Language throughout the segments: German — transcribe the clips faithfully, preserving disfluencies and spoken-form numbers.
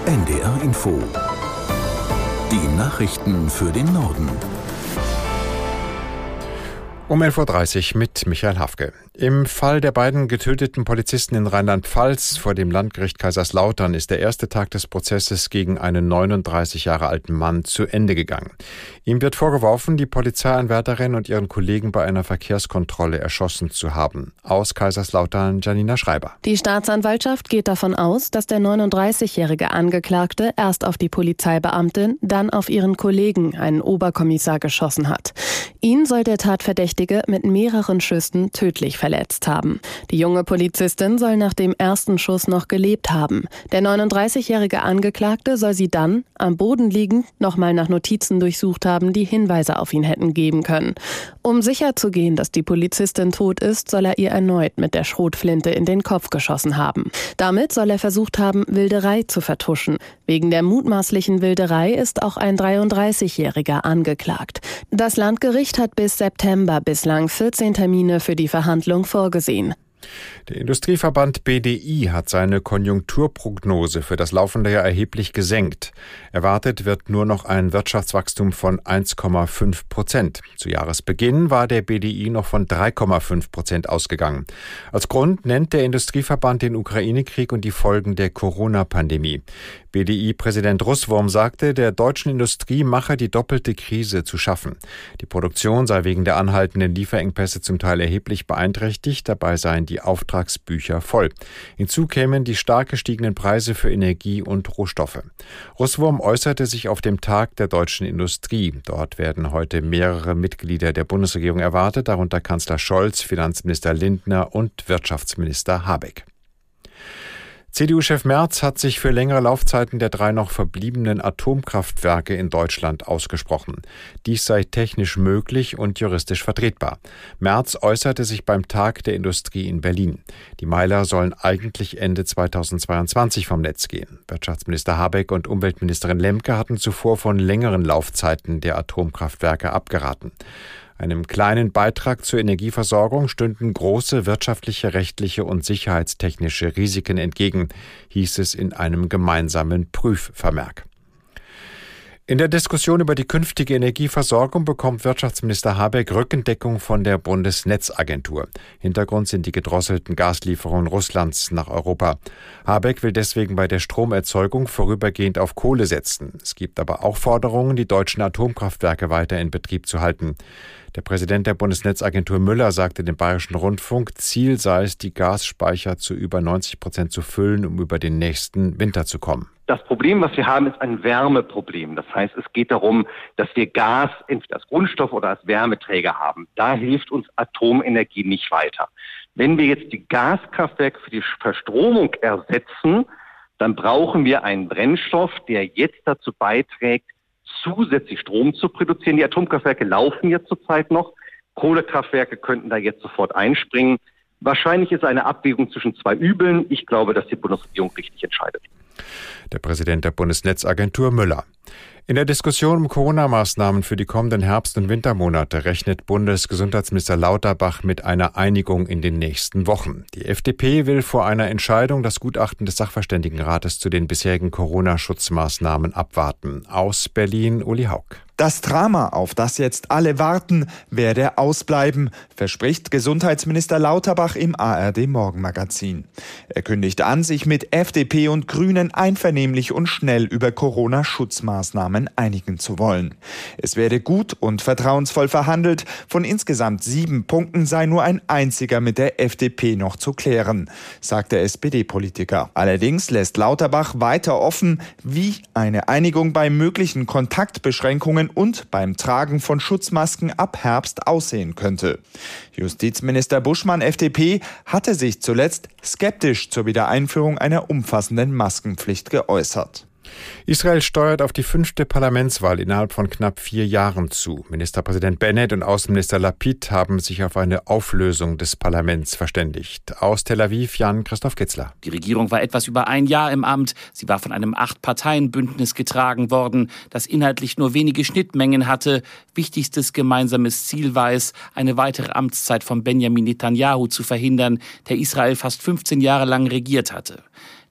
N D R Info. Die Nachrichten für den Norden. Um elf Uhr dreißig mit Michael Hafke. Im Fall der beiden getöteten Polizisten in Rheinland-Pfalz vor dem Landgericht Kaiserslautern ist der erste Tag des Prozesses gegen einen neununddreißig Jahre alten Mann zu Ende gegangen. Ihm wird vorgeworfen, die Polizeianwärterin und ihren Kollegen bei einer Verkehrskontrolle erschossen zu haben. Aus Kaiserslautern Janina Schreiber. Die Staatsanwaltschaft geht davon aus, dass der neununddreißigjährige Angeklagte erst auf die Polizeibeamtin, dann auf ihren Kollegen, einen Oberkommissar, geschossen hat. Ihn soll der Tatverdächtige mit mehreren Schüssen tödlich verletzt haben. Die junge Polizistin soll nach dem ersten Schuss noch gelebt haben. Der neununddreißigjährige Angeklagte soll sie dann, am Boden liegend, nochmal nach Notizen durchsucht haben, die Hinweise auf ihn hätten geben können. Um sicherzugehen, dass die Polizistin tot ist, soll er ihr erneut mit der Schrotflinte in den Kopf geschossen haben. Damit soll er versucht haben, Wilderei zu vertuschen. Wegen der mutmaßlichen Wilderei ist auch ein dreiunddreißigjähriger angeklagt. Das Landgericht hat bis September bislang vierzehn Termine für die Verhandlung vorgesehen. Der Industrieverband B D I hat seine Konjunkturprognose für das laufende Jahr erheblich gesenkt. Erwartet wird nur noch ein Wirtschaftswachstum von eins Komma fünf Prozent. Zu Jahresbeginn war der B D I noch von drei Komma fünf Prozent ausgegangen. Als Grund nennt der Industrieverband den Ukraine-Krieg und die Folgen der Corona-Pandemie. B D I-Präsident Russwurm sagte, der deutschen Industrie mache die doppelte Krise zu schaffen. Die Produktion sei wegen der anhaltenden Lieferengpässe zum Teil erheblich beeinträchtigt, dabei seien die Auftragsbücher voll. Hinzu kämen die stark gestiegenen Preise für Energie und Rohstoffe. Russwurm äußerte sich auf dem Tag der deutschen Industrie. Dort werden heute mehrere Mitglieder der Bundesregierung erwartet, darunter Kanzler Scholz, Finanzminister Lindner und Wirtschaftsminister Habeck. C D U-Chef Merz hat sich für längere Laufzeiten der drei noch verbliebenen Atomkraftwerke in Deutschland ausgesprochen. Dies sei technisch möglich und juristisch vertretbar. Merz äußerte sich beim Tag der Industrie in Berlin. Die Meiler sollen eigentlich Ende zweitausendzweiundzwanzig vom Netz gehen. Wirtschaftsminister Habeck und Umweltministerin Lemke hatten zuvor von längeren Laufzeiten der Atomkraftwerke abgeraten. Einem kleinen Beitrag zur Energieversorgung stünden große wirtschaftliche, rechtliche und sicherheitstechnische Risiken entgegen, hieß es in einem gemeinsamen Prüfvermerk. In der Diskussion über die künftige Energieversorgung bekommt Wirtschaftsminister Habeck Rückendeckung von der Bundesnetzagentur. Hintergrund sind die gedrosselten Gaslieferungen Russlands nach Europa. Habeck will deswegen bei der Stromerzeugung vorübergehend auf Kohle setzen. Es gibt aber auch Forderungen, die deutschen Atomkraftwerke weiter in Betrieb zu halten. Der Präsident der Bundesnetzagentur Müller sagte dem Bayerischen Rundfunk, Ziel sei es, die Gasspeicher zu über neunzig Prozent zu füllen, um über den nächsten Winter zu kommen. Das Problem, was wir haben, ist ein Wärmeproblem. Das heißt, es geht darum, dass wir Gas entweder als Grundstoff oder als Wärmeträger haben. Da hilft uns Atomenergie nicht weiter. Wenn wir jetzt die Gaskraftwerke für die Verstromung ersetzen, dann brauchen wir einen Brennstoff, der jetzt dazu beiträgt, zusätzlich Strom zu produzieren. Die Atomkraftwerke laufen jetzt zurzeit noch. Kohlekraftwerke könnten da jetzt sofort einspringen. Wahrscheinlich ist eine Abwägung zwischen zwei Übeln. Ich glaube, dass die Bundesregierung richtig entscheidet. Der Präsident der Bundesnetzagentur Müller. In der Diskussion um Corona-Maßnahmen für die kommenden Herbst- und Wintermonate rechnet Bundesgesundheitsminister Lauterbach mit einer Einigung in den nächsten Wochen. Die F D P will vor einer Entscheidung das Gutachten des Sachverständigenrates zu den bisherigen Corona-Schutzmaßnahmen abwarten. Aus Berlin, Uli Haug. Das Drama, auf das jetzt alle warten, werde ausbleiben, verspricht Gesundheitsminister Lauterbach im A R D-Morgenmagazin. Er kündigt an, sich mit F D P und Grünen einvernehmlich und schnell über Corona-Schutzmaßnahmen einigen zu wollen. Es werde gut und vertrauensvoll verhandelt. Von insgesamt sieben Punkten sei nur ein einziger mit der F D P noch zu klären, sagt der S P D-Politiker. Allerdings lässt Lauterbach weiter offen, wie eine Einigung bei möglichen Kontaktbeschränkungen und beim Tragen von Schutzmasken ab Herbst aussehen könnte. Justizminister Buschmann, F D P, hatte sich zuletzt skeptisch zur Wiedereinführung einer umfassenden Maskenpflicht geäußert. Israel steuert auf die fünfte Parlamentswahl innerhalb von knapp vier Jahren zu. Ministerpräsident Bennett und Außenminister Lapid haben sich auf eine Auflösung des Parlaments verständigt. Aus Tel Aviv, Jan-Christoph Kitzler. Die Regierung war etwas über ein Jahr im Amt. Sie war von einem Acht-Parteien-Bündnis getragen worden, das inhaltlich nur wenige Schnittmengen hatte. Wichtigstes gemeinsames Ziel war es, eine weitere Amtszeit von Benjamin Netanyahu zu verhindern, der Israel fast fünfzehn Jahre lang regiert hatte.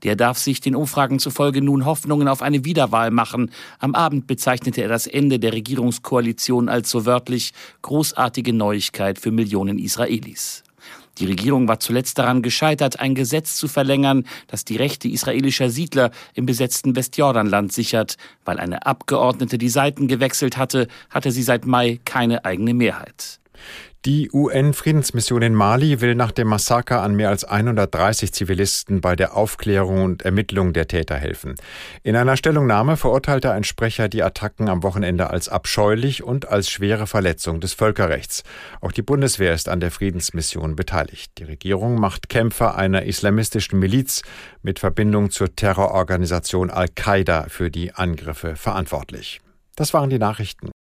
Der darf sich den Umfragen zufolge nun Hoffnungen auf eine Wiederwahl machen. Am Abend bezeichnete er das Ende der Regierungskoalition als so wörtlich großartige Neuigkeit für Millionen Israelis. Die Regierung war zuletzt daran gescheitert, ein Gesetz zu verlängern, das die Rechte israelischer Siedler im besetzten Westjordanland sichert. Weil eine Abgeordnete die Seiten gewechselt hatte, hatte sie seit Mai keine eigene Mehrheit. Die U N-Friedensmission in Mali will nach dem Massaker an mehr als hundertdreißig Zivilisten bei der Aufklärung und Ermittlung der Täter helfen. In einer Stellungnahme verurteilte ein Sprecher die Attacken am Wochenende als abscheulich und als schwere Verletzung des Völkerrechts. Auch die Bundeswehr ist an der Friedensmission beteiligt. Die Regierung macht Kämpfer einer islamistischen Miliz mit Verbindung zur Terrororganisation Al-Qaida für die Angriffe verantwortlich. Das waren die Nachrichten.